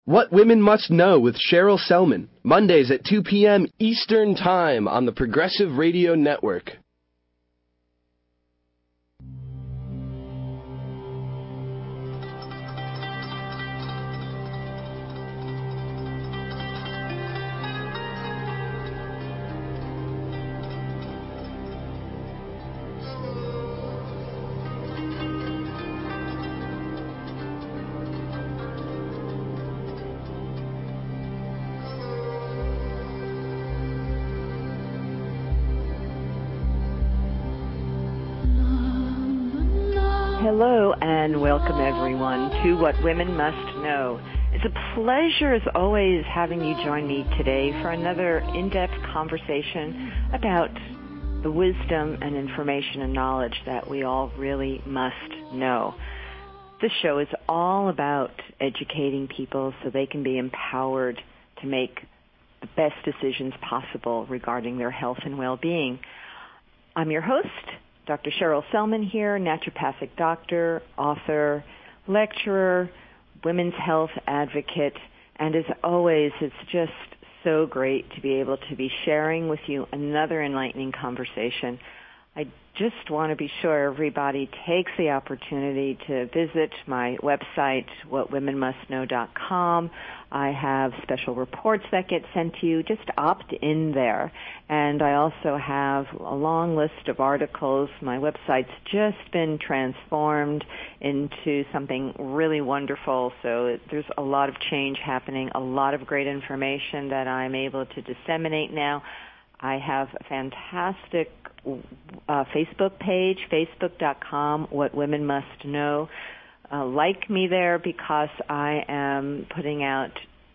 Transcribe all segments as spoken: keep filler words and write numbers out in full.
What Women Must Know with Cheryl Selman, Mondays at two p.m. Eastern Time on the Progressive Radio Network. Hello and welcome everyone to What Women Must Know. It's a pleasure as always having you join me today for another in-depth conversation about the wisdom and information and knowledge that we all really must know. This show is all about educating people so they can be empowered to make the best decisions possible regarding their health and well-being. I'm your host, Doctor Cheryl Selman here, naturopathic doctor, author, lecturer, women's health advocate, and as always, it's just so great to be able to be sharing with you another enlightening conversation. I just want to be sure everybody takes the opportunity to visit my website, what women must know dot com. I have special reports that get sent to you. Just opt in there. And I also have a long list of articles. My website's just been transformed into something really wonderful. So there's a lot of change happening, a lot of great information that I'm able to disseminate now. I have a fantastic uh, Facebook page, facebook dot com, What Women Must Know. Uh, like me there because I am putting out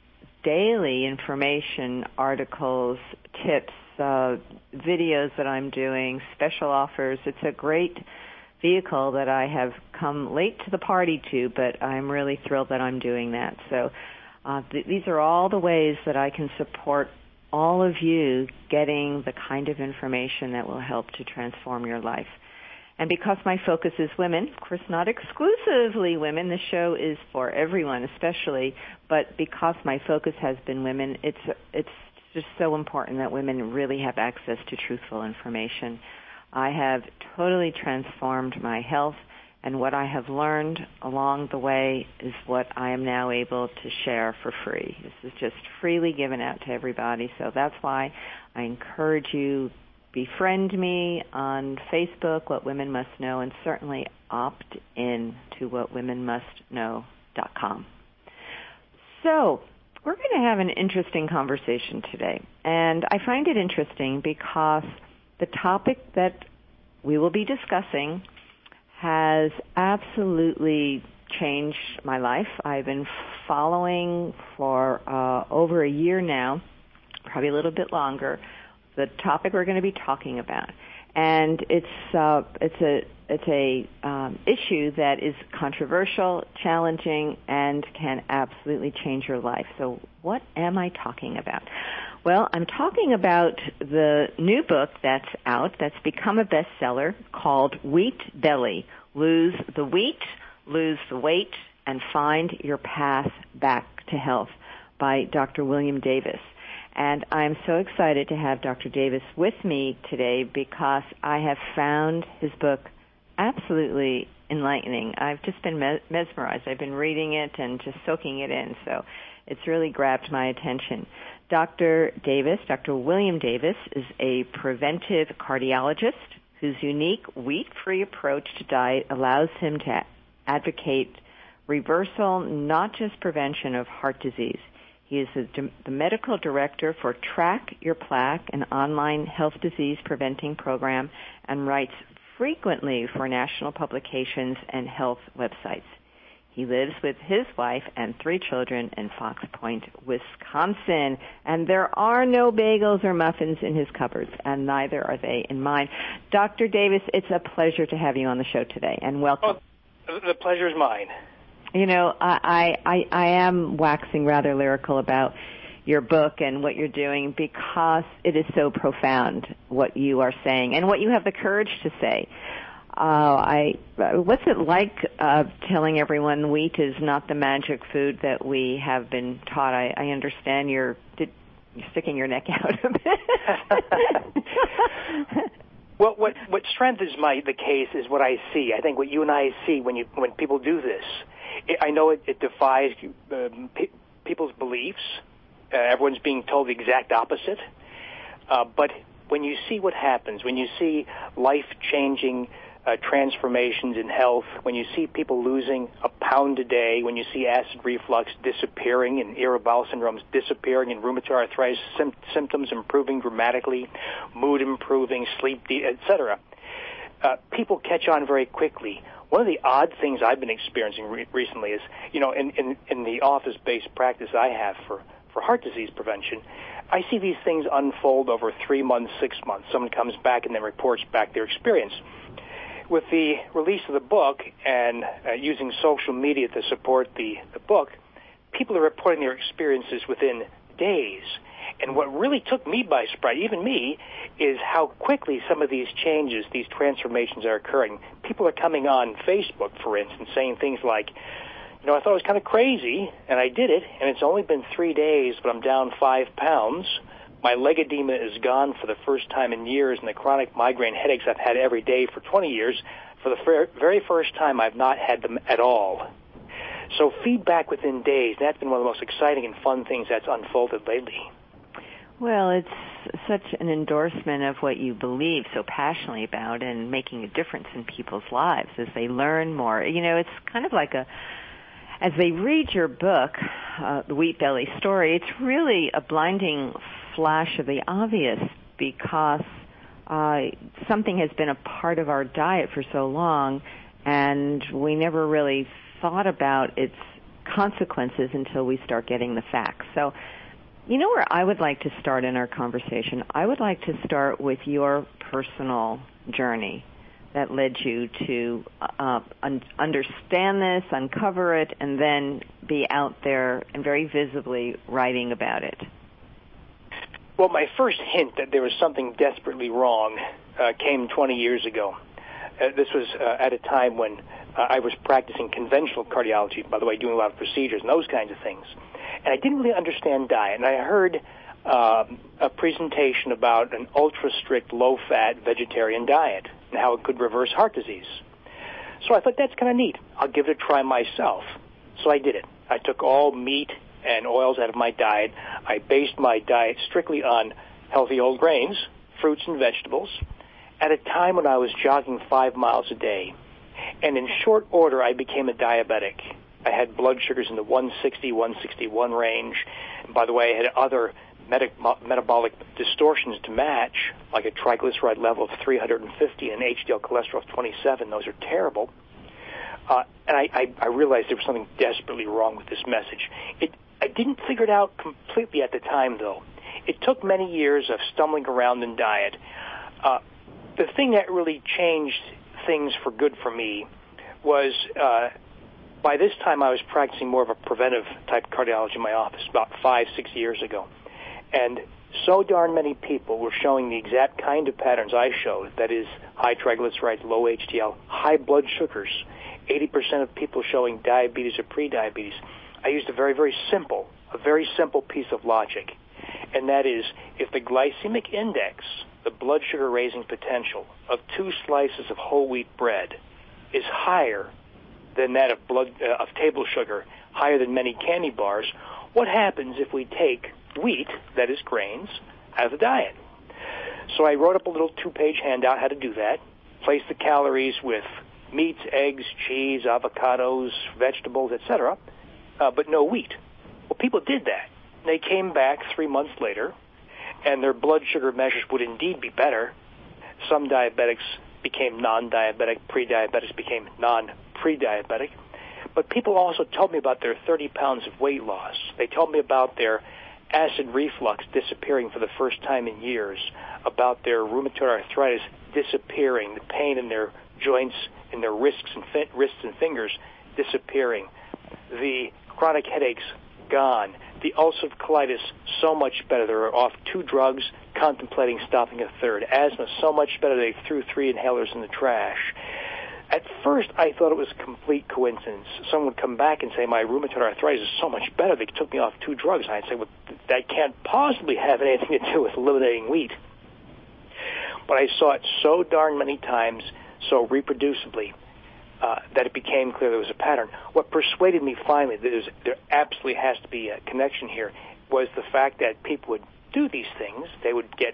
daily information, articles, tips, uh, videos that I'm doing, special offers. It's a great vehicle that I have come late to the party to, but I'm really thrilled that I'm doing that. So uh, th- these are all the ways that I can support all of you getting the kind of information that will help to transform your life. And because my focus is women, of course not exclusively women, the show is for everyone especially, but because my focus has been women, it's it's just so important that women really have access to truthful information. I have totally transformed my health, and what I have learned along the way is what I am now able to share for free. This is just freely given out to everybody, so that's why I encourage you, befriend me on Facebook, What Women Must Know, and certainly opt in to what women must know dot com. So we're going to have an interesting conversation today, and I find it interesting because the topic that we will be discussing has absolutely changed my life. I've been following for uh, over a year now, probably a little bit longer, the topic we're going to be talking about, and it's uh, it's a it's a um, issue that is controversial, challenging, and can absolutely change your life. So, what am I talking about? Well, I'm talking about the new book that's out, that's become a bestseller, called Wheat Belly: Lose the Wheat, Lose the Weight, and Find Your Path Back to Health, by Doctor William Davis. And I'm so excited to have Doctor Davis with me today because I have found his book absolutely enlightening. I've just been mesmerized. I've been reading it and just soaking it in, so it's really grabbed my attention. Doctor Davis, Doctor William Davis, is a preventive cardiologist whose unique wheat-free approach to diet allows him to advocate reversal, not just prevention, of heart disease. He is the medical director for Track Your Plaque, an online health disease preventing program, and writes frequently for national publications and health websites. He lives with his wife and three children in Fox Point, Wisconsin, and there are no bagels or muffins in his cupboards, and neither are they in mine. Doctor Davis, it's a pleasure to have you on the show today, and welcome. Oh, the pleasure is mine. You know, I, I, I am waxing rather lyrical about your book and what you're doing because it is so profound, what you are saying and what you have the courage to say. I what's it like uh, telling everyone wheat is not the magic food that we have been taught? I, I understand you're, did, you're sticking your neck out a bit. Well, what what strengthens my the case is what I see. I think what you and I see when you when people do this. It, I know it, it defies um, pe- people's beliefs. Uh, everyone's being told the exact opposite. Uh, but when you see what happens, when you see life-changing uh, transformations in health, when you see people losing a pound a day, when you see acid reflux disappearing and irritable bowel syndromes disappearing and rheumatoid arthritis sim- symptoms improving dramatically, mood improving, sleep, de- et cetera, uh, people catch on very quickly. One of the odd things I've been experiencing re- recently is, you know, in, in, in the office-based practice I have for, for heart disease prevention, I see these things unfold over three months, six months. Someone comes back and then reports back their experience. With the release of the book and uh, using social media to support the, the book, people are reporting their experiences within days. And what really took me by surprise, even me, is how quickly some of these changes, these transformations are occurring. People are coming on Facebook, for instance, saying things like, you know, I thought it was kind of crazy, and I did it, and it's only been three days, but I'm down five pounds. My leg edema is gone for the first time in years, and the chronic migraine headaches I've had every day for twenty years, for the very first time, I've not had them at all. So feedback within days, that's been one of the most exciting and fun things that's unfolded lately. Well, it's such an endorsement of what you believe so passionately about and making a difference in people's lives as they learn more. You know, it's kind of like a, as they read your book, uh, The Wheat Belly Story, it's really a blinding flash of the obvious because uh, something has been a part of our diet for so long, and we never really thought about its consequences until we start getting the facts. So, you know where I would like to start in our conversation? I would like to start with your personal journey that led you to uh, un- understand this, uncover it, and then be out there and very visibly writing about it. Well, my first hint that there was something desperately wrong uh, came twenty years ago. Uh, this was uh, at a time when uh, I was practicing conventional cardiology, by the way, doing a lot of procedures and those kinds of things. And I didn't really understand diet. And I heard uh, a presentation about an ultra-strict, low-fat vegetarian diet and how it could reverse heart disease. So I thought, that's kind of neat. I'll give it a try myself. So I did it. I took all meat and oils out of my diet. I based my diet strictly on healthy whole grains, fruits and vegetables, at a time when I was jogging five miles a day. And in short order, I became a diabetic. I had blood sugars in the one sixty, one sixty-one range. And by the way, I had other meta- metabolic distortions to match, like a triglyceride level of three hundred fifty and H D L cholesterol of twenty-seven. Those are terrible. Uh, and I, I, I realized there was something desperately wrong with this message. It, I didn't figure it out completely at the time, though. It took many years of stumbling around in diet. Uh, the thing that really changed things for good for me was uh, by this time I was practicing more of a preventive type cardiology in my office about five, six years ago. And so darn many people were showing the exact kind of patterns I showed, that is high triglycerides, low H D L, high blood sugars, eighty percent of people showing diabetes or prediabetes. I used a very, very simple, a very simple piece of logic, and that is if the glycemic index, the blood sugar raising potential of two slices of whole wheat bread is higher than that of blood uh, of table sugar, higher than many candy bars, what happens if we take wheat, that is grains, out of the diet? So I wrote up a little two-page handout how to do that, place the calories with meats, eggs, cheese, avocados, vegetables, et cetera, uh, but no wheat. Well, people did that. They came back three months later, and their blood sugar measures would indeed be better. Some diabetics became non-diabetic, pre-diabetics became non-pre-diabetic. But people also told me about their thirty pounds of weight loss. They told me about their acid reflux disappearing for the first time in years, about their rheumatoid arthritis disappearing, the pain in their joints, in their wrists and, fi- wrists and fingers disappearing, the chronic headaches gone, the ulcerative colitis so much better. They were off two drugs, contemplating stopping a third. Asthma so much better they threw three inhalers in the trash. At first, I thought it was a complete coincidence. Someone would come back and say, my rheumatoid arthritis is so much better, they took me off two drugs. And I'd say, well, that can't possibly have anything to do with eliminating wheat. But I saw it so darn many times, so reproducibly, uh, that it became clear there was a pattern. What persuaded me finally that there's, there absolutely has to be a connection here was the fact that people would do these things. They would get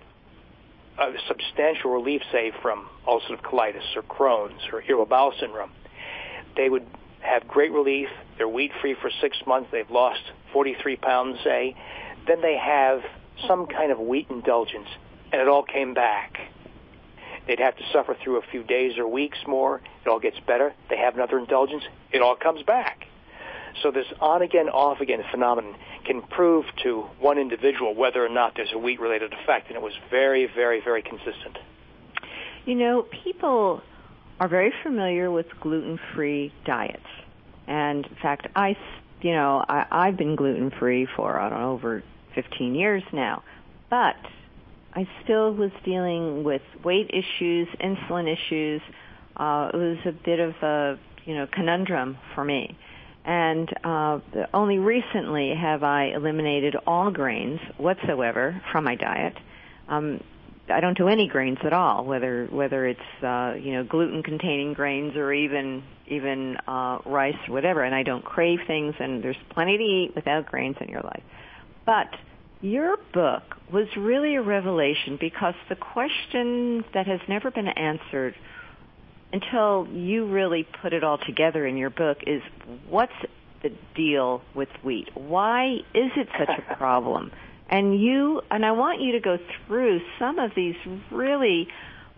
a substantial relief, say, from ulcerative colitis or Crohn's or irritable bowel syndrome. They would have great relief. They're wheat-free for six months. They've lost forty-three pounds, say. Then they have some kind of wheat indulgence, and it all came back. They'd have to suffer through a few days or weeks more. It all gets better. They have another indulgence. It all comes back. So this on-again, off-again phenomenon can prove to one individual whether or not there's a wheat-related effect, and it was very, very, very consistent. You know, people are very familiar with gluten-free diets. And, in fact, I, you know, I, I've been gluten-free for, I don't know, over fifteen years now. But I still was dealing with weight issues, insulin issues. Uh, it was a bit of a, you know, conundrum for me. And uh, only recently have I eliminated all grains whatsoever from my diet. Um, I don't do any grains at all, whether whether it's uh, you know gluten-containing grains or even even uh, rice or whatever. And I don't crave things. And there's plenty to eat without grains in your life. But your book was really a revelation because the question that has never been answered until you really put it all together in your book is, what's the deal with wheat? Why is it such a problem? And you, and I want you to go through some of these really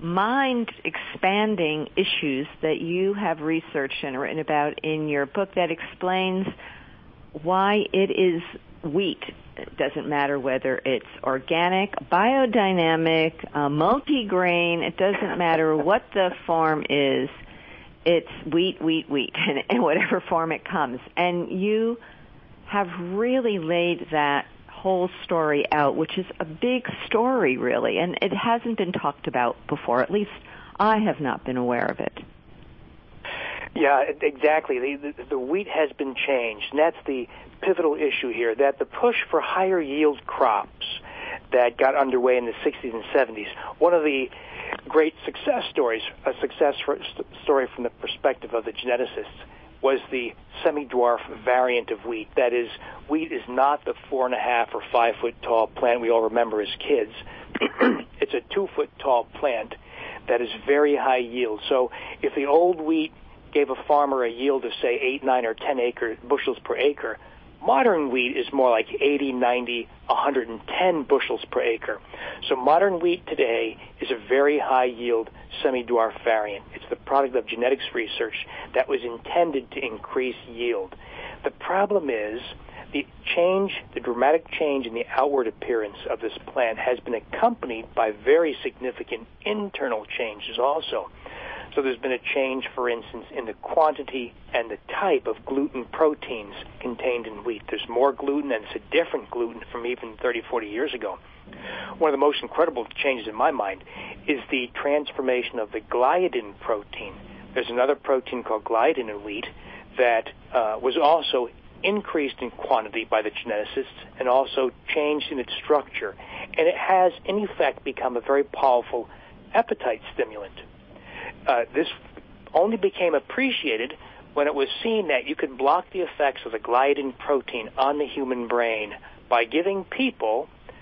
mind-expanding issues that you have researched and written about in your book that explains why it is wheat. It doesn't matter whether it's organic, biodynamic, uh, multi-grain. It doesn't matter what the form is. It's wheat, wheat, wheat, in, in whatever form it comes. And you have really laid that whole story out, which is a big story, really, and it hasn't been talked about before. At least I have not been aware of it. Yeah, exactly. The, the, the wheat has been changed, and that's the pivotal issue here, that the push for higher yield crops that got underway in the sixties and seventies, one of the great success stories, a success story from the perspective of the geneticists, was the semi-dwarf variant of wheat. That is, wheat is not the four and a half or five foot tall plant we all remember as kids. It's a two foot tall plant that is very high yield. So if the old wheat gave a farmer a yield of, say, eight, nine, or ten acre bushels per acre, modern wheat is more like eighty, ninety, one hundred ten bushels per acre. So modern wheat today is a very high-yield semi-dwarf variant. It's the product of genetics research that was intended to increase yield. The problem is the change, the dramatic change in the outward appearance of this plant has been accompanied by very significant internal changes also. So there's been a change, for instance, in the quantity and the type of gluten proteins contained in wheat. There's more gluten, and it's a different gluten from even thirty, forty years ago. One of the most incredible changes in my mind is the transformation of the gliadin protein. There's another protein called gliadin in wheat that uh, was also increased in quantity by the geneticists and also changed in its structure. And it has, in effect, become a very powerful appetite stimulant. Uh, this only became appreciated when it was seen that you could block the effects of the gliadin protein on the human brain by giving people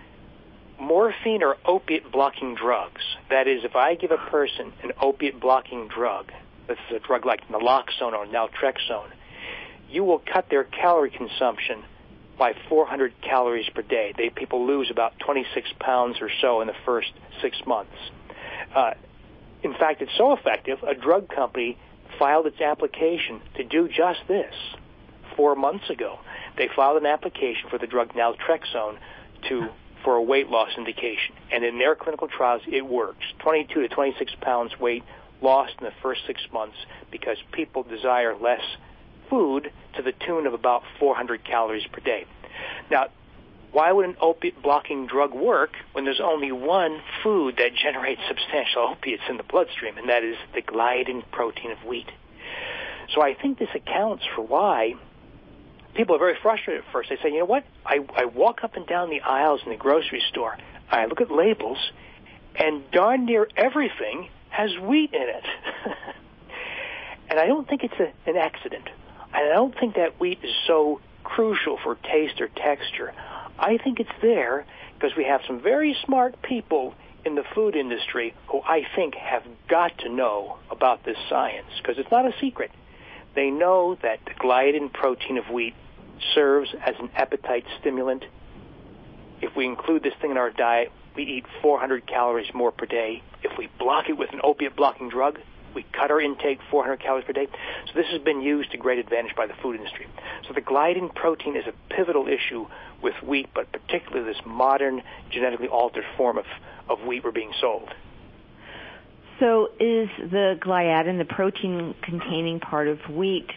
morphine or opiate-blocking drugs. That is, if I give a person an opiate-blocking drug, this is a drug like naloxone or naltrexone, you will cut their calorie consumption by four hundred calories per day. They, people lose about twenty-six pounds or so in the first six months. Uh, In fact, it's so effective, a drug company filed its application to do just this four months ago. They filed an application for the drug naltrexone to for a weight loss indication. And in their clinical trials, it works. twenty-two to twenty-six pounds weight lost in the first six months because people desire less food to the tune of about four hundred calories per day. Now, why would an opiate-blocking drug work when there's only one food that generates substantial opiates in the bloodstream, and that is the gliadin protein of wheat? So I think this accounts for why people are very frustrated at first. They say, you know what, I, I walk up and down the aisles in the grocery store, I look at labels, and darn near everything has wheat in it. And I don't think it's a, an accident. I don't think that wheat is so crucial for taste or texture. I think it's there because we have some very smart people in the food industry who I think have got to know about this science, because it's not a secret. They know that the gliadin protein of wheat serves as an appetite stimulant. If we include this thing in our diet, we eat four hundred calories more per day. If we block it with an opiate-blocking drug, we cut our intake four hundred calories per day. So this has been used to great advantage by the food industry. So the gliadin protein is a pivotal issue with wheat, but particularly this modern genetically altered form of, of wheat we're being sold. So is the gliadin, the protein-containing part of wheat,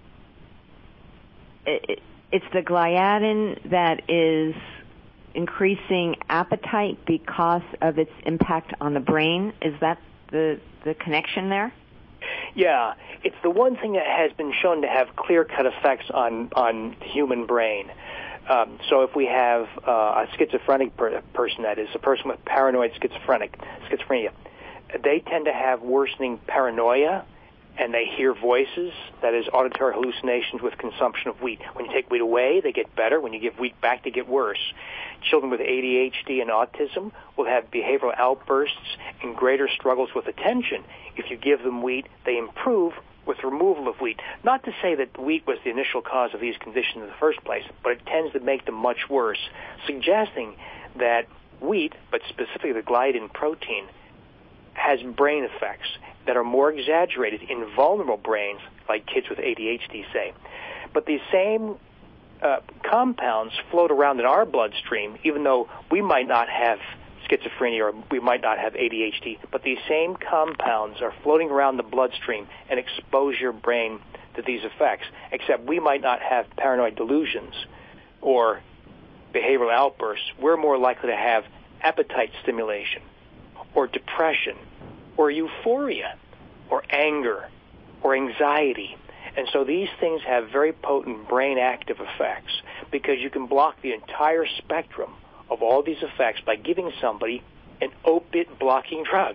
it, it's the gliadin that is increasing appetite because of its impact on the brain? Is that the the connection there? Yeah, it's the one thing that has been shown to have clear-cut effects on, on the human brain. Um, so if we have uh, a schizophrenic per- person, that is, a person with paranoid schizophrenic schizophrenia, they tend to have worsening paranoia, and they hear voices, that is, auditory hallucinations with consumption of wheat. When you take wheat away, they get better. When you give wheat back, they get worse. Children with A D H D and autism will have behavioral outbursts and greater struggles with attention. If you give them wheat, they improve with removal of wheat. Not to say that wheat was the initial cause of these conditions in the first place, but it tends to make them much worse, suggesting that wheat, but specifically the gliadin protein, has brain effects that are more exaggerated in vulnerable brains, like kids with A D H D, say. But these same uh, compounds float around in our bloodstream, even though we might not have schizophrenia or we might not have A D H D, but these same compounds are floating around the bloodstream and expose your brain to these effects, except we might not have paranoid delusions or behavioral outbursts. We're more likely to have appetite stimulation or depression or euphoria or anger or anxiety. And so these things have very potent brain active effects because you can block the entire spectrum of all these effects by giving somebody an opiate-blocking drug.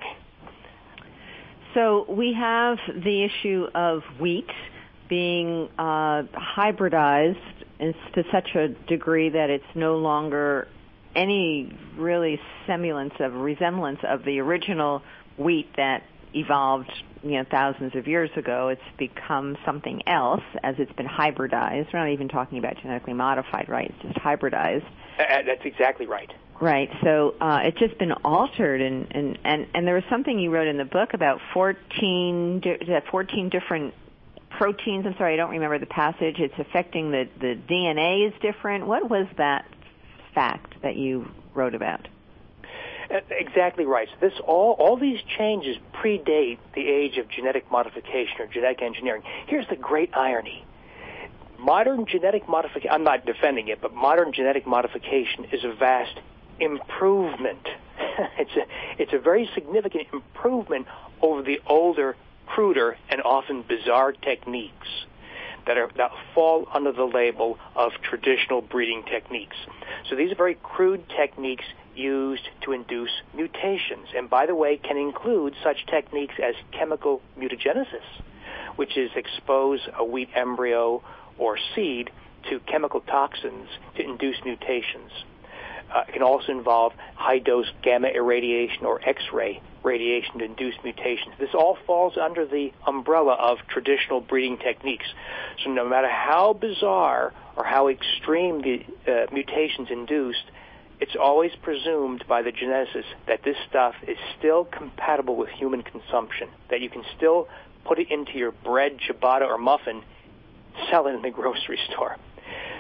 So we have the issue of wheat being uh, hybridized to such a degree that it's no longer any really semblance of resemblance of the original wheat that evolved, you know, thousands of years ago. It's become something else as it's been hybridized. We're not even talking about genetically modified, right? It's just hybridized. Uh, that's exactly right. Right. So uh, it's just been altered, and, and, and, and there was something you wrote in the book about fourteen, fourteen different proteins. I'm sorry, I don't remember the passage. It's affecting the, the D N A is different. What was that fact that you wrote about? Exactly right. So this all all these changes predate the age of genetic modification or genetic engineering. Here's the great irony. Modern genetic modification, I'm not defending it, but modern genetic modification is a vast improvement. it's a it's a very significant improvement over the older, cruder, and often bizarre techniques that are that fall under the label of traditional breeding techniques. So these are very crude techniques used to induce mutations, and by the way, can include such techniques as chemical mutagenesis, which is expose a wheat embryo or seed to chemical toxins to induce mutations. Uh, it can also involve high-dose gamma irradiation or X-ray radiation to induce mutations. This all falls under the umbrella of traditional breeding techniques. So no matter how bizarre or how extreme the uh, mutations induced, it's always presumed by the geneticist that this stuff is still compatible with human consumption, that you can still put it into your bread, ciabatta, or muffin, sell it in the grocery store.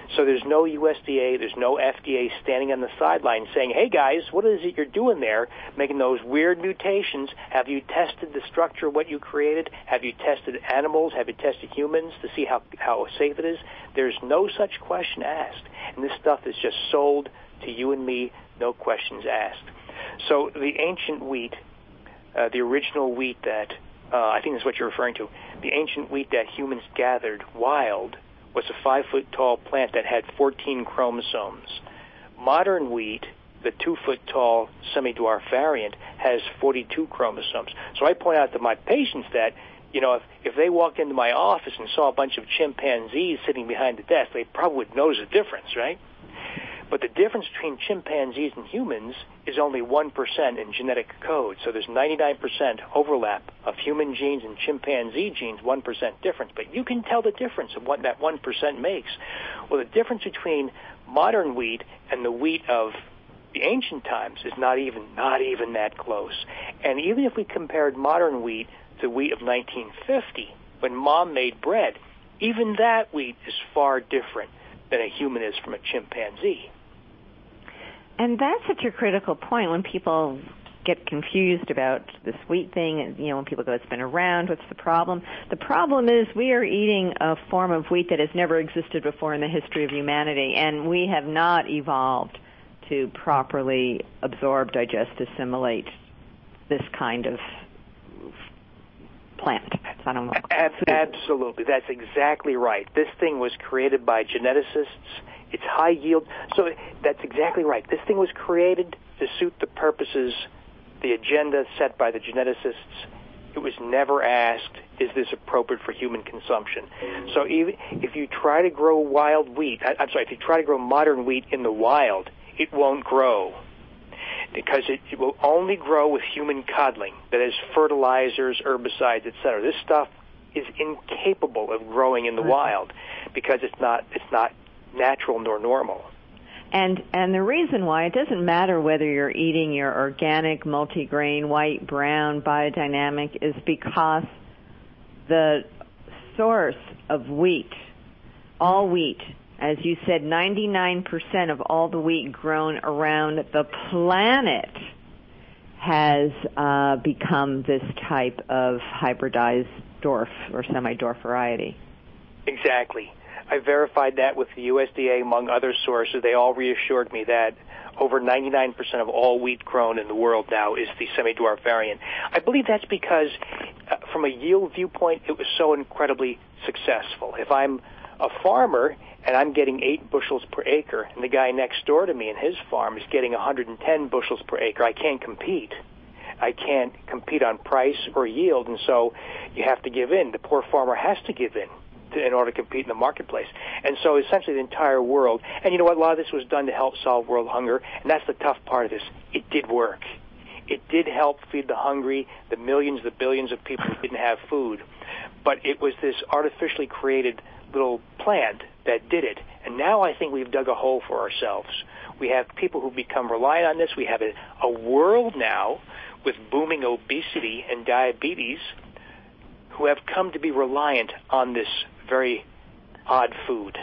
So there's no U S D A, there's no F D A standing on the sideline saying, hey guys, what is it you're doing there, making those weird mutations? Have you tested the structure of what you created? Have you tested animals? Have you tested humans to see how, how safe it is? There's no such question asked. And this stuff is just sold to you and me, no questions asked. So the ancient wheat, uh, the original wheat that, uh, I think that's what you're referring to, the ancient wheat that humans gathered wild was a five-foot-tall plant that had fourteen chromosomes. Modern wheat, the two-foot-tall semi-dwarf variant, has forty-two chromosomes. So I point out to my patients that, you know, if, if they walked into my office and saw a bunch of chimpanzees sitting behind the desk, they probably would notice a difference, right? But the difference between chimpanzees and humans is only one percent in genetic code. So there's ninety-nine percent overlap of human genes and chimpanzee genes, one percent difference. But you can tell the difference of what that one percent makes. Well, the difference between modern wheat and the wheat of the ancient times is not even not even that close. And even if we compared modern wheat to wheat of nineteen fifty, when Mom made bread, even that wheat is far different than a human is from a chimpanzee. And that's such a critical point when people get confused about this wheat thing, and, you know, when people go, it's been around, what's the problem? The problem is we are eating a form of wheat that has never existed before in the history of humanity, and we have not evolved to properly absorb, digest, assimilate this kind of plant. I don't know. Absolutely. That's exactly right. This thing was created by geneticists. It's high yield. So that's exactly right. This thing was created to suit the purposes, the agenda set by the geneticists. It was never asked, is this appropriate for human consumption? So even if you try to grow wild wheat, I'm sorry, if you try to grow modern wheat in the wild, it won't grow, because it, it will only grow with human coddling, that is, fertilizers, herbicides, et cetera. This stuff is incapable of growing in the wild because it's not it's not natural nor normal. And and the reason why, it doesn't matter whether you're eating your organic, multigrain, white, brown, biodynamic, is because the source of wheat, all wheat, as you said, ninety-nine percent of all the wheat grown around the planet has uh, become this type of hybridized dwarf or semi-dwarf variety. Exactly. I verified that with the U S D A, among other sources. They all reassured me that over ninety-nine percent of all wheat grown in the world now is the semi-dwarf variant. I believe that's because, uh, from a yield viewpoint, it was so incredibly successful. If I'm a farmer and I'm getting eight bushels per acre, and the guy next door to me in his farm is getting one hundred ten bushels per acre, I can't compete. I can't compete on price or yield, and so you have to give in. The poor farmer has to give in to, in order to compete in the marketplace. And so essentially the entire world, and you know what, a lot of this was done to help solve world hunger, and that's the tough part of this. It did work. It did help feed the hungry, the millions, the billions of people who didn't have food. But it was this artificially created little plant that did it. And now I think we've dug a hole for ourselves. We have people who become reliant on this. We have a, a world now with booming obesity and diabetes who have come to be reliant on this very odd food.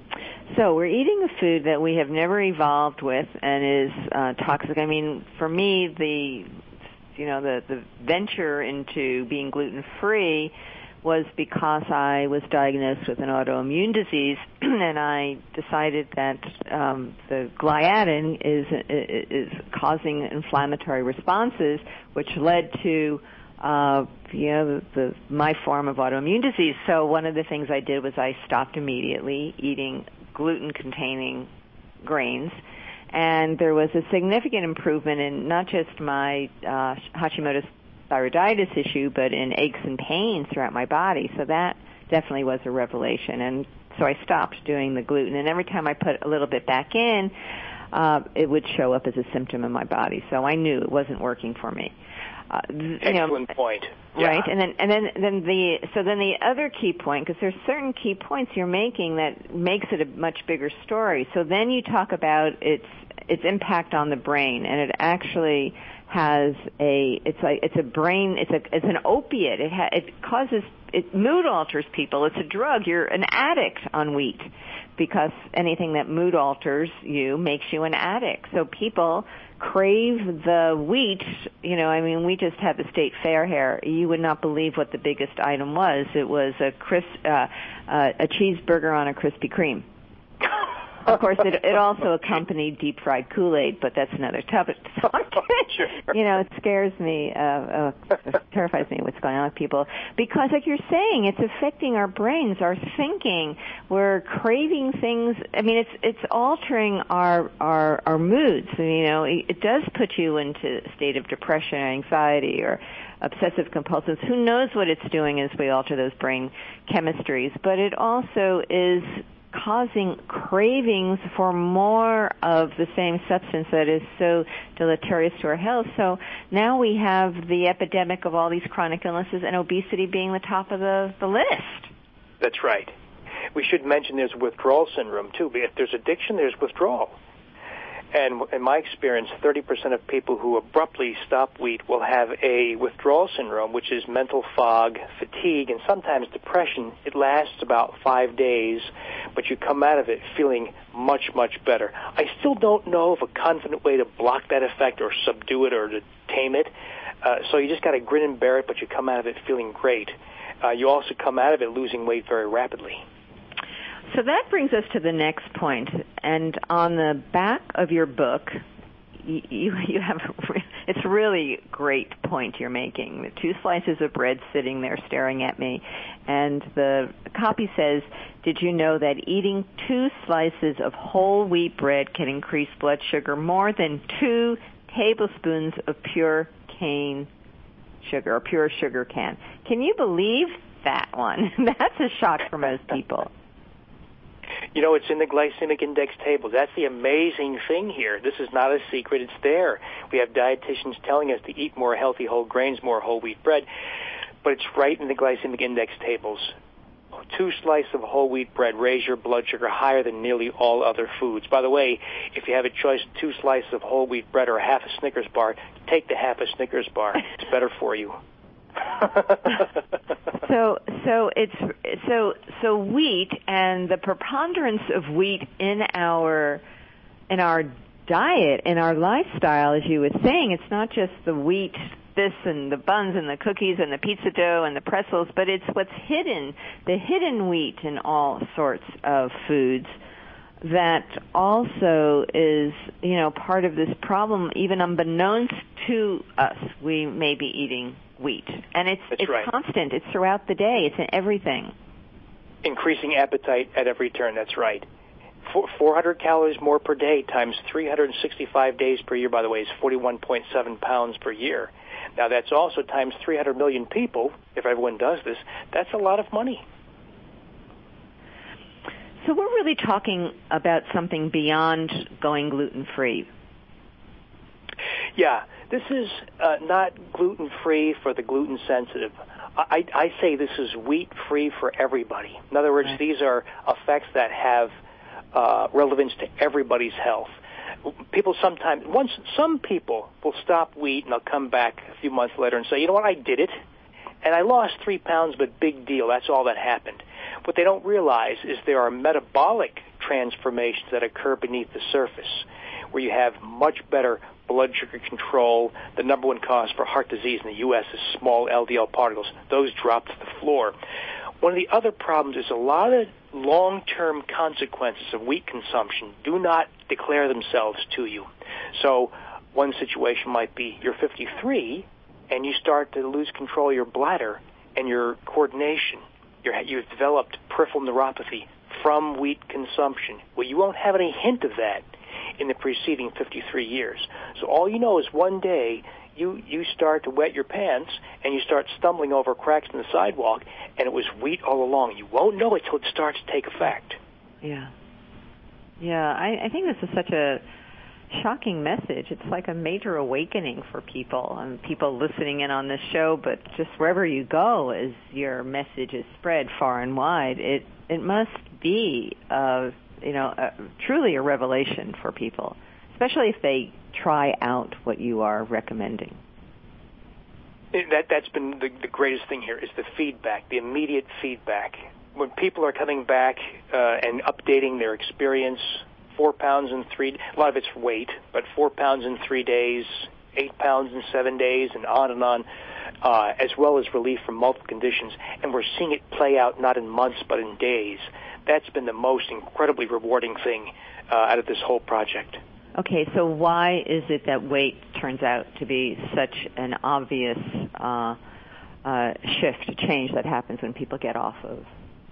So we're eating a food that we have never evolved with and is uh, toxic. I mean, for me, the you know the the venture into being gluten-free was because I was diagnosed with an autoimmune disease, and I decided that um, the gliadin is is causing inflammatory responses, which led to uh, you know the, the my form of autoimmune disease. So one of the things I did was I stopped immediately eating gluten-containing grains, and there was a significant improvement in not just my uh, Hashimoto's thyroiditis issue, but in aches and pains throughout my body. So that definitely was a revelation. And so I stopped doing the gluten, and every time I put a little bit back in, uh, it would show up as a symptom in my body. So I knew it wasn't working for me. Uh, Excellent know, point. Yeah. Right, and then and then then the so then the other key point, because there's certain key points you're making that makes it a much bigger story. So then you talk about its its impact on the brain, and it actually has a it's like it's a brain it's a it's an opiate. It ha, it causes it mood alters people. It's a drug. You're an addict on wheat. because anything that mood alters you makes you an addict. So people crave the wheat. You know, I mean, we just had the state fair here. You would not believe what the biggest item was. It was a crisp, uh, uh, a cheeseburger on a Krispy Kreme. Of course, it, it also accompanied deep-fried Kool-Aid, but that's another topic. So Sure. You know, it scares me, uh, uh, it terrifies me what's going on with people. Because, like you're saying, it's affecting our brains, our thinking. We're craving things. I mean, it's it's altering our our, our moods. You know, it, it does put you into a state of depression, anxiety, or obsessive compulsive. Who knows what it's doing as we alter those brain chemistries? But it also is causing cravings for more of the same substance that is so deleterious to our health. So now we have the epidemic of all these chronic illnesses and obesity being the top of the, the list. That's right. We should mention there's withdrawal syndrome, too. If there's addiction, there's withdrawal. And in my experience, thirty percent of people who abruptly stop wheat will have a withdrawal syndrome, which is mental fog, fatigue, and sometimes depression. It lasts about five days, but you come out of it feeling much, much better. I still don't know of a confident way to block that effect or subdue it or to tame it. Uh, so you just got to grin and bear it, but you come out of it feeling great. Uh, you also come out of it losing weight very rapidly. So that brings us to the next point, and on the back of your book, you you have it's a really great point you're making. The two slices of bread sitting there staring at me, and the copy says, "Did you know that eating two slices of whole wheat bread can increase blood sugar more than two tablespoons of pure cane sugar or pure sugar can?" Can you believe that one? That's a shock for most people. You know, it's in the glycemic index table. That's the amazing thing here. This is not a secret. It's there. We have dietitians telling us to eat more healthy whole grains, more whole wheat bread, but it's right in the glycemic index tables. Two slices of whole wheat bread raise your blood sugar higher than nearly all other foods. By the way, if you have a choice, two slices of whole wheat bread or a half a Snickers bar, take the half a Snickers bar. It's better for you. so so it's so so wheat and the preponderance of wheat in our in our diet, in our lifestyle, as you were saying, it's not just the wheat, this and the buns and the cookies and the pizza dough and the pretzels, but it's what's hidden, the hidden wheat in all sorts of foods that also is, you know, part of this problem, even unbeknownst to us. We may be eating wheat. And it's That's it's right. constant. It's throughout the day. It's in everything. Increasing appetite at every turn. That's right. four hundred calories more per day times three hundred sixty-five days per year, by the way, is forty-one point seven pounds per year. Now, that's also times three hundred million people. If everyone does this, that's a lot of money. So we're really talking about something beyond going gluten-free. Yeah, this is uh, not gluten-free for the gluten-sensitive. I, I say this is wheat-free for everybody. In other words, right. These are effects that have uh, relevance to everybody's health. People sometimes, once some people will stop wheat and they'll come back a few months later and say, you know what, I did it, and I lost three pounds, but big deal, that's all that happened. What they don't realize is there are metabolic transformations that occur beneath the surface, where you have much better blood sugar control. The number one cause for heart disease in the U S is small L D L particles. Those drop to the floor. One of the other problems is a lot of long-term consequences of wheat consumption do not declare themselves to you. So one situation might be you're fifty-three and you start to lose control of your bladder and your coordination. You're, you've developed peripheral neuropathy from wheat consumption. Well, you won't have any hint of that in the preceding fifty-three years. So all you know is one day you, you start to wet your pants and you start stumbling over cracks in the sidewalk, and it was wheat all along. You won't know it till it starts to take effect. Yeah. Yeah, I, I think this is such a shocking message. It's like a major awakening for people and people listening in on this show, but just wherever you go as your message is spread far and wide, it, it must be uh, you know, uh, truly a revelation for people, especially if they try out what you are recommending. That, that's been the, the greatest thing here is the feedback, the immediate feedback. when people are coming back uh, and updating their experience, four pounds in three, a lot of it's weight, but four pounds in three days, eight pounds in seven days, and on and on, uh, as well as relief from multiple conditions. And we're seeing it play out not in months, but in days. That's been the most incredibly rewarding thing uh, out of this whole project. Okay, so why is it that weight turns out to be such an obvious uh, uh, shift, change that happens when people get off of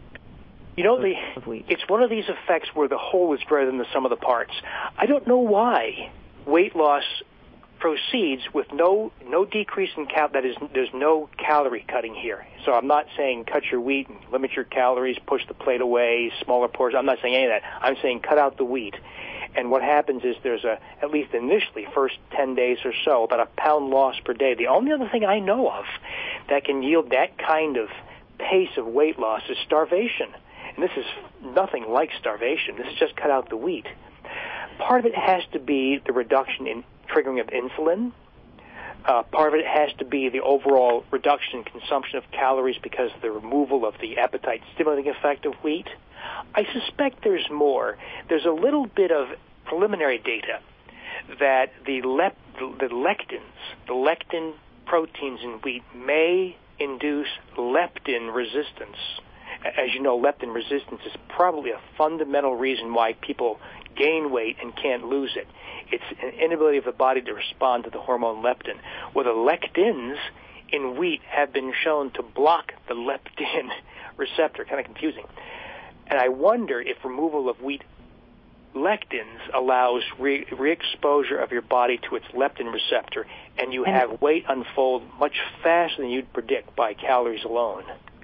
You know, the, it's one of these effects where the whole is greater than the sum of the parts. I don't know why weight loss proceeds with no no decrease in cal. That is, there's no calorie cutting here. So I'm not saying cut your wheat and limit your calories, push the plate away, smaller portions. I'm not saying any of that. I'm saying cut out the wheat. And what happens is there's a, at least initially, first ten days or so, about a pound loss per day. The only other thing I know of that can yield that kind of pace of weight loss is starvation. And this is nothing like starvation. This is just cut out the wheat. Part of it has to be the reduction in triggering of insulin. Uh, part of it has to be the overall reduction in consumption of calories because of the removal of the appetite-stimulating effect of wheat. I suspect there's more. There's a little bit of preliminary data that the, lep- the lectins, the lectin proteins in wheat may induce leptin resistance. As you know, leptin resistance is probably a fundamental reason why people gain weight and can't lose it. It's an inability of the body to respond to the hormone leptin. Well, the lectins in wheat have been shown to block the leptin receptor. Kind of confusing. And I wonder if removal of wheat lectins allows re- re-exposure of your body to its leptin receptor, and you have weight unfold much faster than you'd predict by calories alone.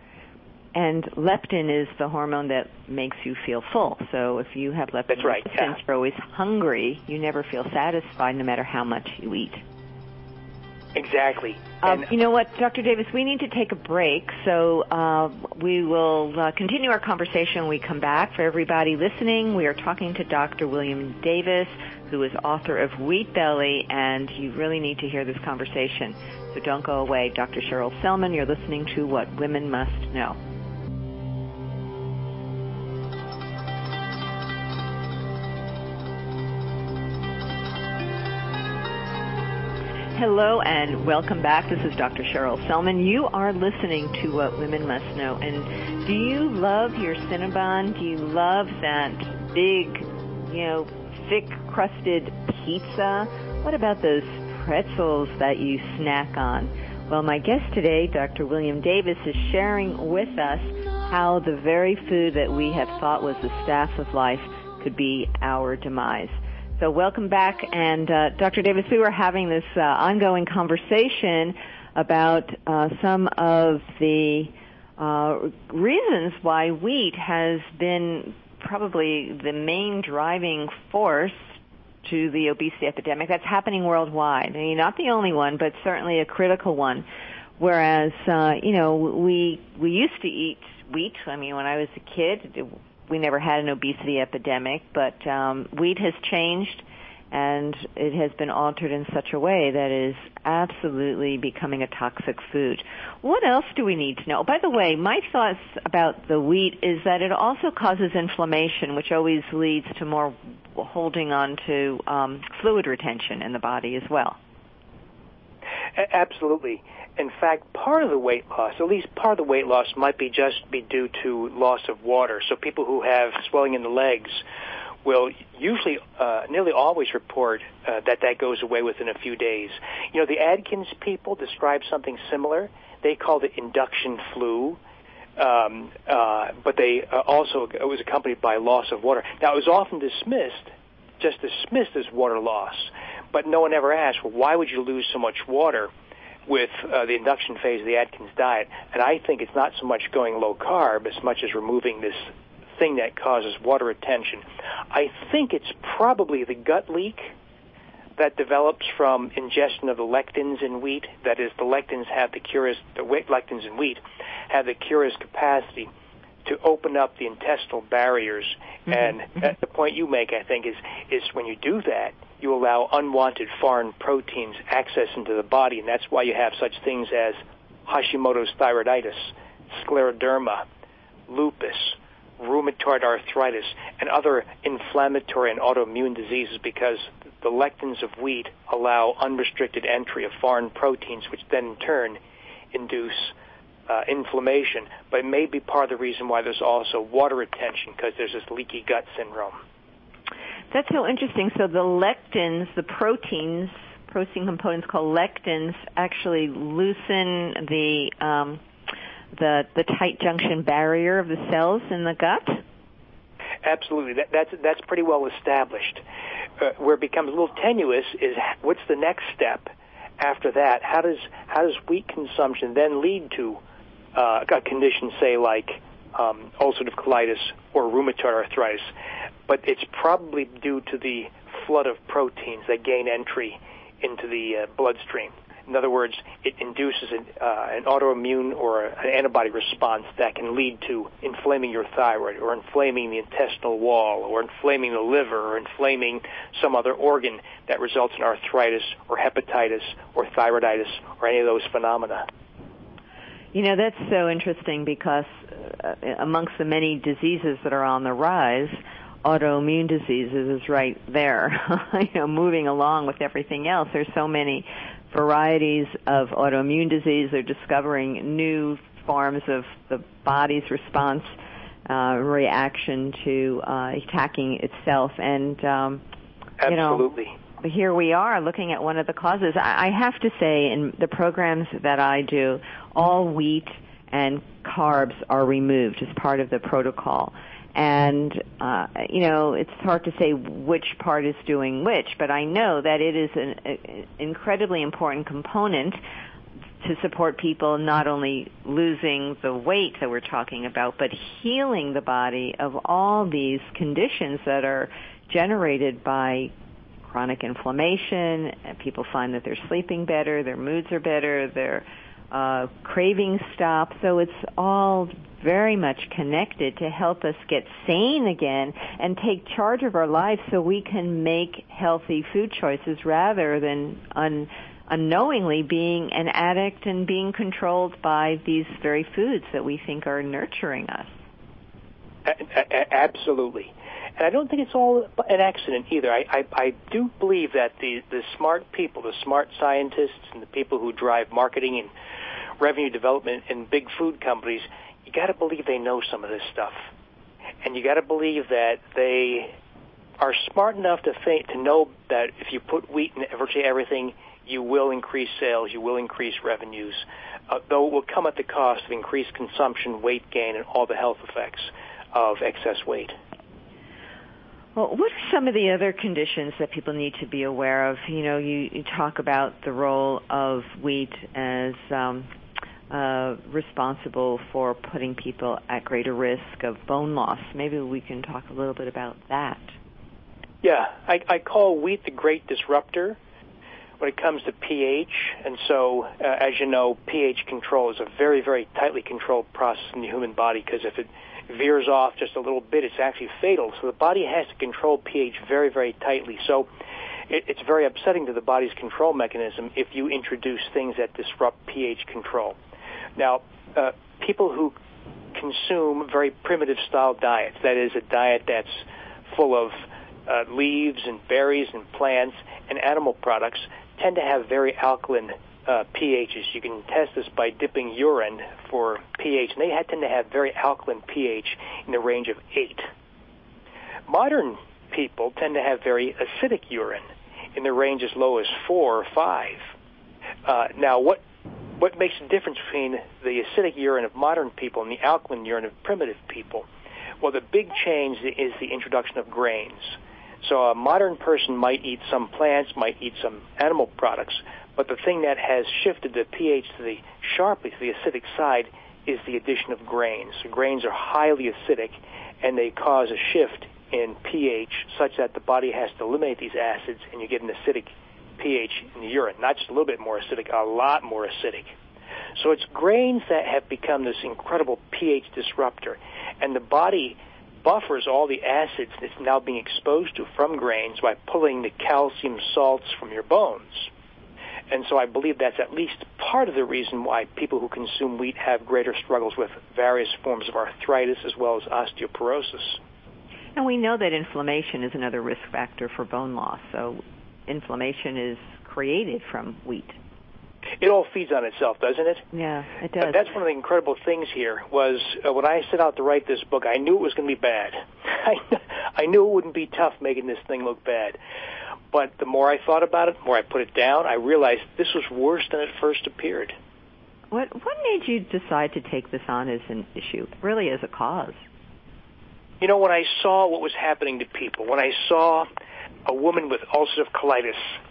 And leptin is the hormone that makes you feel full. So if you have leptin That's right, resistance, yeah. you're always hungry. You never feel satisfied no matter how much you eat. Exactly. Um, you know what, Doctor Davis, we need to take a break, so uh, we will uh, continue our conversation when we come back. For everybody listening, we are talking to Doctor William Davis, who is author of Wheat Belly, and you really need to hear this conversation. So don't go away. Doctor Cheryl Selman, you're listening to What Women Must Know. Hello and welcome back. This is Doctor Cheryl Selman. You are listening to What Women Must Know. And do you love your Cinnabon? Do you love that big, you know, thick-crusted pizza? What about those pretzels that you snack on? Well, my guest today, Doctor William Davis, is sharing with us how the very food that we have thought was the staff of life could be our demise. So welcome back. And uh, Doctor Davis, we were having this uh, ongoing conversation about uh, some of the uh, reasons why wheat has been probably the main driving force to the obesity epidemic that's happening worldwide. I mean, not the only one, but certainly a critical one. Whereas, uh, you know, we we used to eat wheat. I mean, when I was a kid, it, we never had an obesity epidemic, but um, wheat has changed, and it has been altered in such a way that is absolutely becoming a toxic food. What else do we need to know? By the way, my thoughts about the wheat is that it also causes inflammation, which always leads to more holding on to um, fluid retention in the body as well. Absolutely. In fact, part of the weight loss, at least part of the weight loss, might be just be due to loss of water. So people who have swelling in the legs will usually, uh, nearly always report uh, that that goes away within a few days. You know, the Atkins people describe something similar. They called it induction flu. Um, uh, but they uh, also, it was accompanied by loss of water. Now, it was often dismissed, just dismissed as water loss. But no one ever asked, well, why would you lose so much water with uh, the induction phase of the Atkins diet? And I think it's not so much going low carb as much as removing this thing that causes water retention. I think it's probably the gut leak that develops from ingestion of the lectins in wheat. That is, the lectins have the curious, the lectins in wheat have the curious capacity to open up the intestinal barriers. Mm-hmm. And mm-hmm. the point you make, I think, is is when you do that, you allow unwanted foreign proteins access into the body, and that's why you have such things as Hashimoto's thyroiditis, scleroderma, lupus, rheumatoid arthritis, and other inflammatory and autoimmune diseases because the lectins of wheat allow unrestricted entry of foreign proteins, which then in turn induce uh, inflammation. But it may be part of the reason why there's also water retention, because there's this leaky gut syndrome. That's so interesting. So the lectins, the proteins, protein components called lectins, actually loosen the um, the the tight junction barrier of the cells in the gut? Absolutely. That, that's that's pretty well established. Uh, where it becomes a little tenuous is what's the next step after that? How does how does wheat consumption then lead to uh, a condition, say, like um, ulcerative colitis or rheumatoid arthritis? But it's probably due to the flood of proteins that gain entry into the uh, bloodstream. In other words, it induces an, uh, an autoimmune or an antibody response that can lead to inflaming your thyroid or inflaming the intestinal wall or inflaming the liver or inflaming some other organ that results in arthritis or hepatitis or thyroiditis or any of those phenomena. You know, that's so interesting because uh, amongst the many diseases that are on the rise, autoimmune diseases is right there, you know, moving along with everything else. There's so many varieties of autoimmune disease. They're discovering new forms of the body's response, uh, reaction to uh, attacking itself. And, um, you know, Absolutely. here we are looking at one of the causes. I, I have to say, in the programs that I do, all wheat and carbs are removed as part of the protocol. And, uh, you know, it's hard to say which part is doing which, but I know that it is an, an incredibly important component to support people not only losing the weight that we're talking about, but healing the body of all these conditions that are generated by chronic inflammation. People find that they're sleeping better, their moods are better, their uh, cravings stop. So it's all very much connected to help us get sane again and take charge of our lives so we can make healthy food choices rather than un- unknowingly being an addict and being controlled by these very foods that we think are nurturing us. Absolutely. And I don't think it's all an accident either. I, I, I do believe that the, the smart people, the smart scientists and the people who drive marketing and revenue development in big food companies, you got to believe they know some of this stuff. And you got to believe that they are smart enough to think, to know that if you put wheat in virtually everything, you will increase sales, you will increase revenues, uh, though it will come at the cost of increased consumption, weight gain, and all the health effects of excess weight. Well, what are some of the other conditions that people need to be aware of? You know, you, you talk about the role of wheat as um, uh, responsible for putting people at greater risk of bone loss. Maybe we can talk a little bit about that. Yeah, I, I call wheat the great disruptor when it comes to pH. And so, uh, as you know, pH control is a very, very tightly controlled process in the human body, because if it veers off just a little bit, it's actually fatal. So the body has to control pH very, very tightly. So it, it's very upsetting to the body's control mechanism if you introduce things that disrupt pH control. Now, uh, people who consume very primitive style diets, that is a diet that's full of uh, leaves and berries and plants and animal products, tend to have very alkaline Uh, pHs. You can test this by dipping urine for pH, and they tend to have very alkaline pH in the range of eight. Modern people tend to have very acidic urine in the range as low as four or five. Uh, now, what what makes the difference between the acidic urine of modern people and the alkaline urine of primitive people? Well, the big change is the introduction of grains. So a modern person might eat some plants, might eat some animal products, but the thing that has shifted the pH to the sharply to the acidic side is the addition of grains. So grains are highly acidic, and they cause a shift in pH such that the body has to eliminate these acids, and you get an acidic pH in the urine. Not just a little bit more acidic, a lot more acidic. So it's grains that have become this incredible pH disruptor, and the body buffers all the acids that's now being exposed to from grains by pulling the calcium salts from your bones. And so I believe that's at least part of the reason why people who consume wheat have greater struggles with various forms of arthritis as well as osteoporosis. And we know that inflammation is another risk factor for bone loss. So inflammation is created from wheat. It all feeds on itself, doesn't it? Yeah, it does. Uh, that's one of the incredible things here was uh, when I set out to write this book, I knew it was going to be bad. I, I knew it wouldn't be tough making this thing look bad. But the more I thought about it, the more I put it down, I realized this was worse than it first appeared. What what made you decide to take this on as an issue, really as a cause? You know, when I saw what was happening to people, when I saw a woman with ulcerative colitis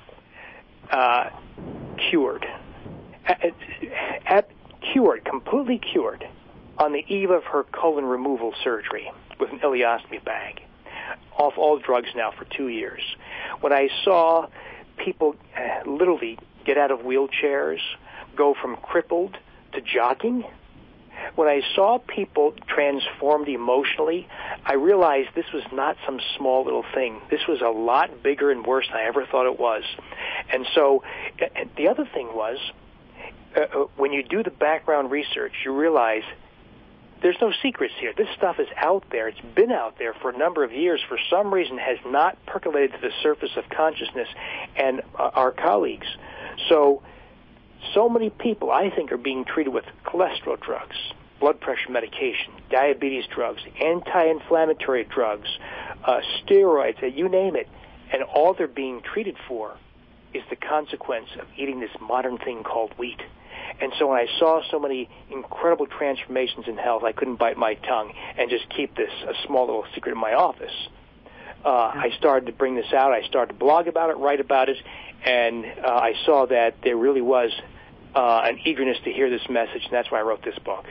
uh, cured, at, at, cured, completely cured, on the eve of her colon removal surgery with an ileostomy bag, off all drugs now for two years. When I saw people uh, literally get out of wheelchairs, go from crippled to jogging, when I saw people transformed emotionally, I realized this was not some small little thing. This was a lot bigger and worse than I ever thought it was. And so uh, the other thing was, uh, when you do the background research, you realize there's no secrets here. This stuff is out there. It's been out there for a number of years. For some reason, has not percolated to the surface of consciousness and uh, our colleagues. So, so many people, I think, are being treated with cholesterol drugs, blood pressure medication, diabetes drugs, anti-inflammatory drugs, uh, steroids, uh, you name it. And all they're being treated for is the consequence of eating this modern thing called wheat. And so when I saw so many incredible transformations in health, I couldn't bite my tongue and just keep this a small little secret in my office. Uh, I started to bring this out. I started to blog about it, write about it, and uh, I saw that there really was uh, an eagerness to hear this message, and that's why I wrote this book.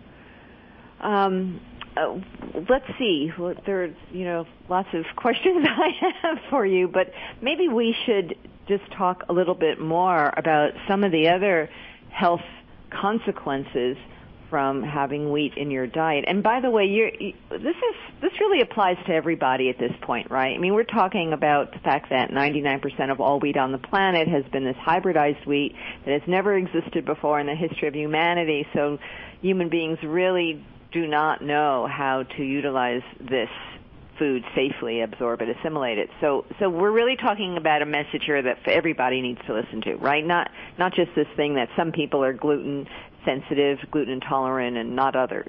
Um, uh, let's see. Well, there are, you know, lots of questions I have for you, but maybe we should just talk a little bit more about some of the other health consequences from having wheat in your diet. And by the way, you're, you, this is this really applies to everybody at this point, right? I mean, we're talking about the fact that ninety-nine percent of all wheat on the planet has been this hybridized wheat that has never existed before in the history of humanity. So human beings really do not know how to utilize this food safely, absorb it, assimilate it. So, so we're really talking about a message here that everybody needs to listen to, right? Not, not just this thing that some people are gluten sensitive, gluten intolerant, and not others.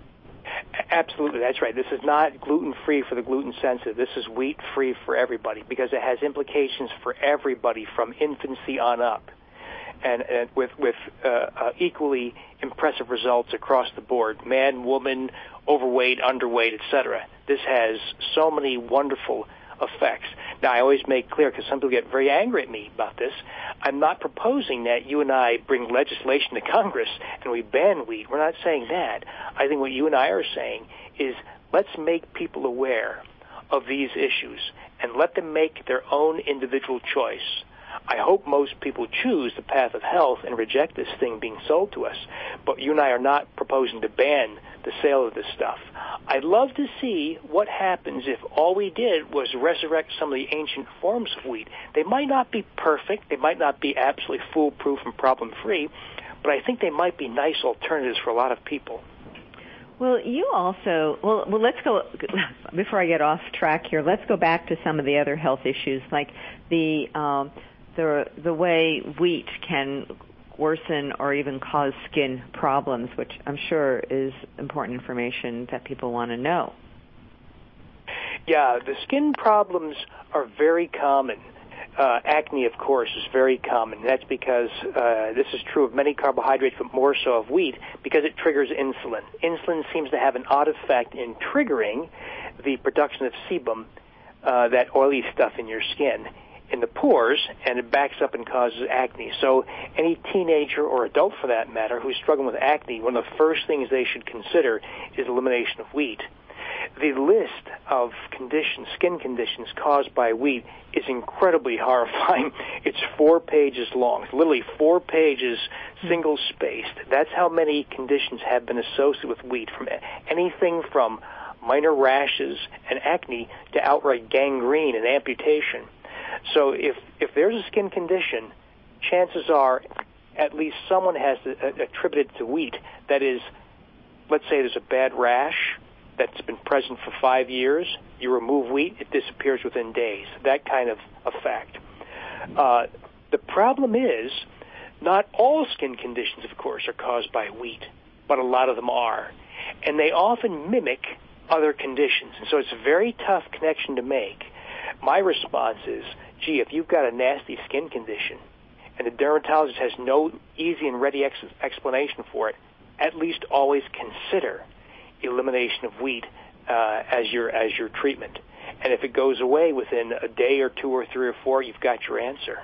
Absolutely, that's right. This is not gluten-free for the gluten-sensitive. This is wheat-free for everybody because it has implications for everybody from infancy on up, and, and with, with uh, uh, equally impressive results across the board, man, woman, overweight, underweight, et cetera. This has so many wonderful effects. Now, I always make clear, because some people get very angry at me about this, I'm not proposing that you and I bring legislation to Congress and we ban wheat. We're not saying that. I think what you and I are saying is let's make people aware of these issues and let them make their own individual choice. I hope most people choose the path of health and reject this thing being sold to us. But you and I are not proposing to ban the sale of this stuff. I'd love to see what happens if all we did was resurrect some of the ancient forms of wheat. They might not be perfect. They might not be absolutely foolproof and problem-free, but I think they might be nice alternatives for a lot of people. Well, you also, well, well, let's go, before I get off track here, let's go back to some of the other health issues, like the, um, the, the way wheat can worsen or even cause skin problems, which I'm sure is important information that people want to know. Yeah, the skin problems are very common. Uh, acne, of course, is very common. That's because uh, this is true of many carbohydrates, but more so of wheat, because it triggers insulin. Insulin seems to have an odd effect in triggering the production of sebum, uh, that oily stuff in your skin, in the pores, and it backs up and causes acne. So any teenager or adult, for that matter, who's struggling with acne, one of the first things they should consider is elimination of wheat. The list of conditions, skin conditions caused by wheat is incredibly horrifying. It's four pages long. It's literally four pages, single-spaced. That's how many conditions have been associated with wheat, from anything from minor rashes and acne to outright gangrene and amputation. So if, if there's a skin condition, chances are at least someone has to, uh, attributed to wheat. That is, let's say there's a bad rash that's been present for five years. You remove wheat, it disappears within days. That kind of effect. Uh, the problem is, not all skin conditions, of course, are caused by wheat, but a lot of them are. And they often mimic other conditions. And so it's a very tough connection to make. My response is, gee, if you've got a nasty skin condition and the dermatologist has no easy and ready ex- explanation for it, at least always consider elimination of wheat uh, as your as your treatment. And if it goes away within a day or two or three or four, you've got your answer.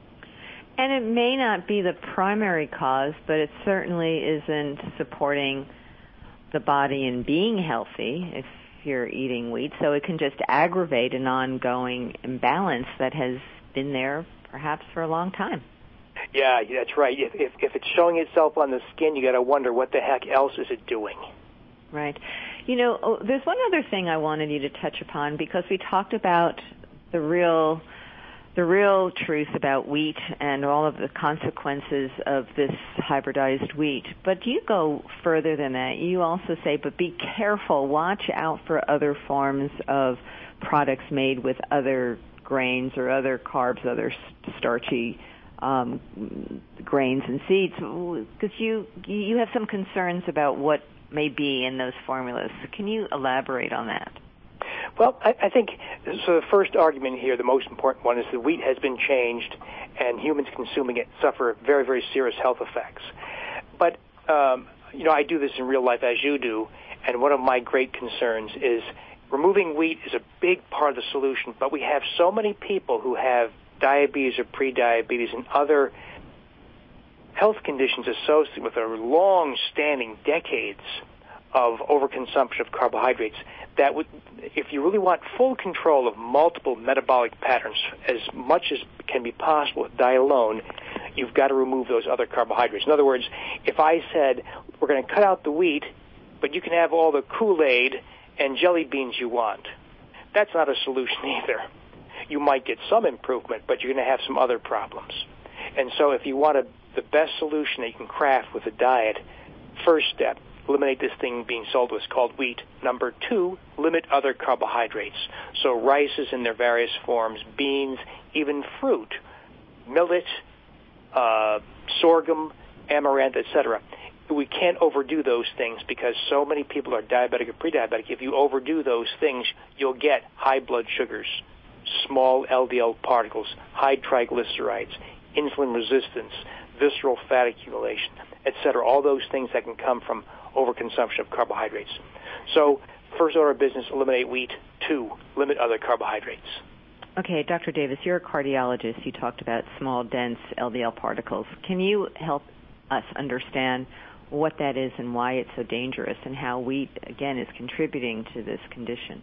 And it may not be the primary cause, but it certainly isn't supporting the body in being healthy if you're eating wheat. So it can just aggravate an ongoing imbalance that has been there perhaps for a long time. Yeah, that's right. If, if, if it's showing itself on the skin, you got to wonder what the heck else is it doing. Right. You know, oh, there's one other thing I wanted you to touch upon, because we talked about the real the real truth about wheat and all of the consequences of this hybridized wheat. But you go further than that. You also say, but be careful, watch out for other forms of products made with other grains or other carbs, other starchy um, grains and seeds, because you you have some concerns about what may be in those formulas. Can you elaborate on that? Well, I, I think, so the first argument here, the most important one, is that wheat has been changed and humans consuming it suffer very, very serious health effects. But, um, you know, I do this in real life as you do, and one of my great concerns is removing wheat is a big part of the solution, but we have so many people who have diabetes or prediabetes and other health conditions associated with a long-standing decades of overconsumption of carbohydrates that would, if you really want full control of multiple metabolic patterns, as much as can be possible with diet alone, you've got to remove those other carbohydrates. In other words, if I said, we're going to cut out the wheat, but you can have all the Kool-Aid and jelly beans you want, that's not a solution either. You might get some improvement, but you're going to have some other problems. And so if you want a, the best solution that you can craft with a diet, first step, eliminate this thing being sold to us called wheat. Number two, limit other carbohydrates. So rices in their various forms, beans, even fruit, millet, uh, sorghum, amaranth, et cetera. We can't overdo those things because so many people are diabetic or pre-diabetic. If you overdo those things, you'll get high blood sugars, small L D L particles, high triglycerides, insulin resistance, visceral fat accumulation, et cetera. All those things that can come from overconsumption of carbohydrates. So, first order of business, eliminate wheat. Two, limit other carbohydrates. Okay, Doctor Davis, you're a cardiologist. You talked about small, dense L D L particles. Can you help us understand what that is and why it's so dangerous and how wheat, again, is contributing to this condition?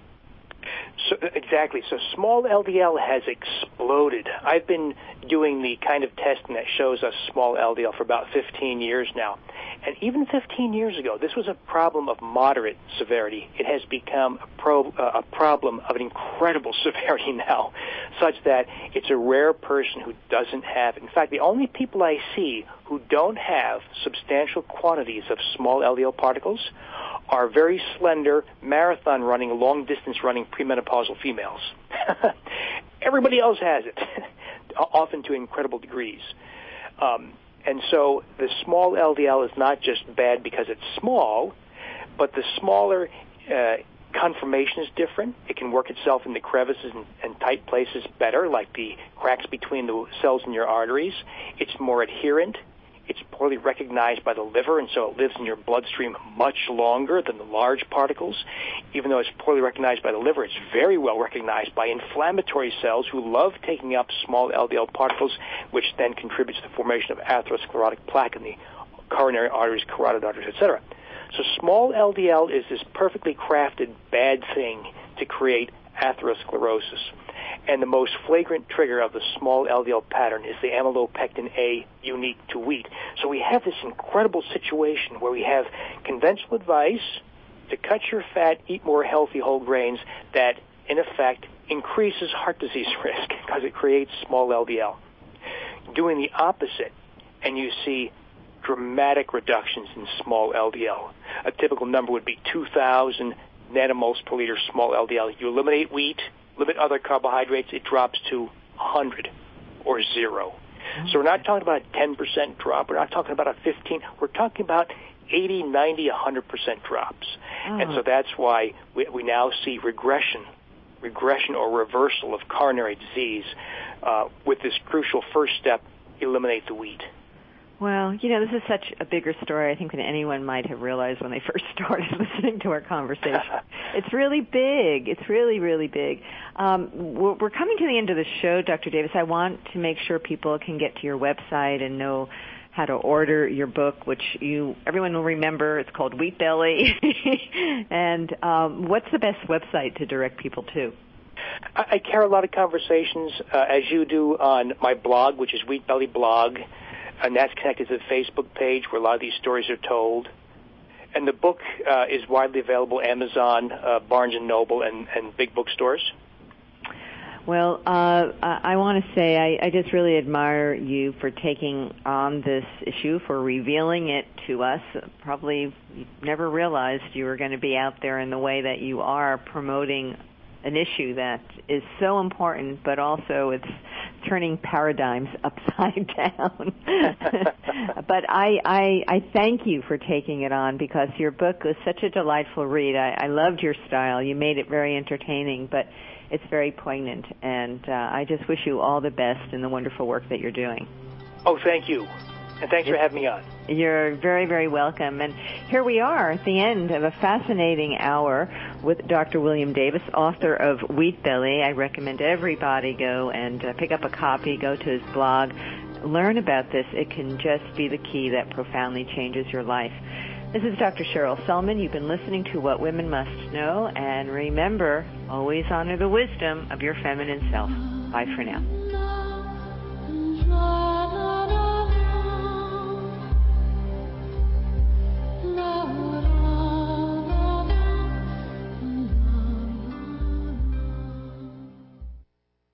So, exactly. So small L D L has exploded. I've been doing the kind of testing that shows us small L D L for about fifteen years now. And even fifteen years ago, this was a problem of moderate severity. It has become a, pro, uh, a problem of an incredible severity now, such that it's a rare person who doesn't have. In fact, the only people I see who don't have substantial quantities of small L D L particles are very slender, marathon running, long-distance running premenopausal females. Everybody else has it, often to incredible degrees. Um, and so the small L D L is not just bad because it's small, but the smaller uh, conformation is different. It can work itself in the crevices and, and tight places better, like the cracks between the cells in your arteries. It's more adherent. It's poorly recognized by the liver, and so it lives in your bloodstream much longer than the large particles. Even though it's poorly recognized by the liver, it's very well recognized by inflammatory cells who love taking up small L D L particles, which then contributes to the formation of atherosclerotic plaque in the coronary arteries, carotid arteries, et cetera. So small L D L is this perfectly crafted bad thing to create atherosclerosis. And the most flagrant trigger of the small L D L pattern is the amylopectin A unique to wheat. So we have this incredible situation where we have conventional advice to cut your fat, eat more healthy whole grains that, in effect, increases heart disease risk because it creates small L D L. doing the opposite, and you see dramatic reductions in small L D L. A typical number would be two thousand nanomoles per liter small L D L. You eliminate wheat, limit other carbohydrates, it drops to one hundred or zero. Okay. So we're not talking about a ten percent drop. We're not talking about a fifteen. We're talking about eighty, ninety, one hundred percent drops. Oh. And so that's why we, we now see regression, regression or reversal of coronary disease uh, with this crucial first step, eliminate the wheat. Well, you know, this is such a bigger story, I think, than anyone might have realized when they first started listening to our conversation. It's really big. It's really, really big. Um, we're, we're coming to the end of the show, Doctor Davis. I want to make sure people can get to your website and know how to order your book, which you everyone will remember. It's called Wheat Belly. And um, what's the best website to direct people to? I, I carry a lot of conversations, uh, as you do, on my blog, which is Wheat Belly Blog. And that's connected to the Facebook page where a lot of these stories are told. And the book uh, is widely available, Amazon, uh, Barnes and Noble, and, and big bookstores. Well, uh, I want to say I, I just really admire you for taking on this issue, for revealing it to us. Probably never realized you were going to be out there in the way that you are, promoting an issue that is so important, but also it's turning paradigms upside down. But I, I, I thank you for taking it on, because your book was such a delightful read. I, I loved your style. You made it very entertaining, but it's very poignant. And uh, I just wish you all the best in the wonderful work that you're doing. Oh, thank you. And thanks for having me on. You're very, very welcome. And here we are at the end of a fascinating hour with Doctor William Davis, author of Wheat Belly. I recommend everybody go and uh, pick up a copy, go to his blog, learn about this. It can just be the key that profoundly changes your life. This is Doctor Cheryl Selman. You've been listening to What Women Must Know. And remember, always honor the wisdom of your feminine self. Bye for now.